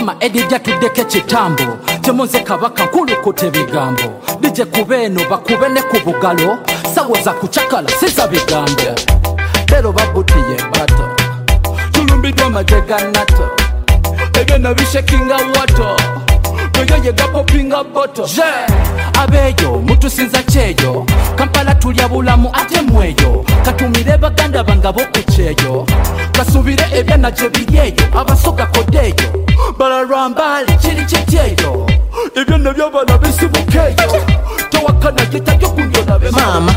mama edijja tuddeko ekitambo temunze kabaka nkulukute bigambo bije kubeeno bakube ne ku bugalo sawo za kucakala siza bigambo lero babutiye bato tulumbiddwa amajega nato ebyonna bishekinga wato noyo yegapopinga boto abeeyo mutusinza kyeyo Kampala tulya bulamu ate mweyo katumire baganda banga bokukyeyo kasubire ebyana gye biri eyo abasoga kodeeyo balalwambali kiri kityeyo ebyonna byabana bisibukeeyo towakana gitayo kundyona Mama.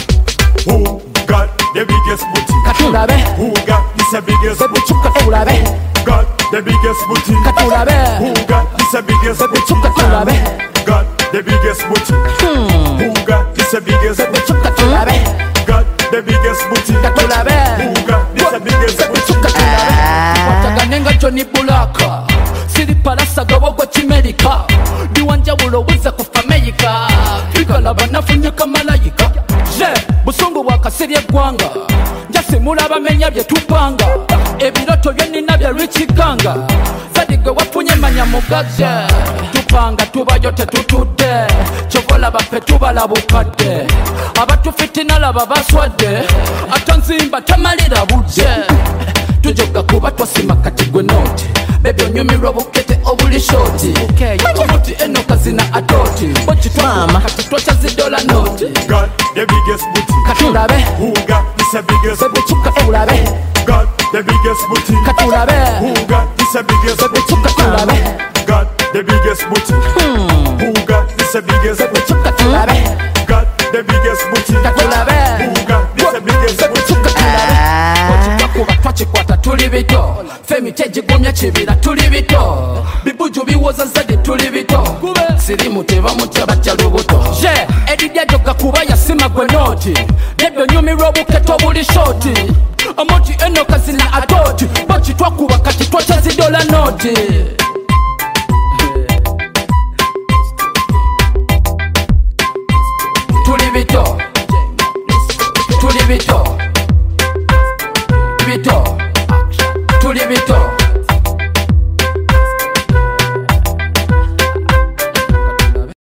Who got the biggest booty? katulabe Who got this biggest booty? bebucuka tulabe Got the biggest booty? katulabe Who got this biggest booty? bebucuka tulabe Got the biggest booty? Who got this biggest booty? bebucuka tulabe Got the biggest booty? katulabe Who got this biggest booty? bebucuka tulabe wataganenga Johnny Bulaka siri palasa gabogwa kimerika ndiwanjawulo wiza kufa Amerika bikalaba nafunye kamalayika je busungu bwakasirye eggwanga njasimula abamenya bye tupanga ebiroto byenina bya Richiganga sadigwe wafunye manya mugagge tupanga tubayo tetutudde kyokola baffe tubalabukadde abatufitina laba baswadde atanzimba tamalira budde tujoga kuba twasima kati gwe noti bebi onyumirwa bukete obuli shoti omuti eno kazina atoti bokitwama kati twachazidola noti Got the biggest booty? katulabe Who got this biggest booty? bebucuka tulabe Got the biggest booty? katulabe Who got this biggest booty? bebucuka tulabe Got the biggest booty? Who got this biggest booty? bebucuka tulabe Got the biggest booty? katulabe Who got this biggest booty? bebucuka tulabe okitwakuba twakikwata tuli bito ffe emiti egigumya kibira tuli bito bibuju biwoza zadi tuli bito sirimu tebamutya batya lubuto je eridya joga kuba yasima gwe noti nedde onyumirwa obukete obuli shoti omoti eno kazina atoti bokitwakuba kati twakyazidola noti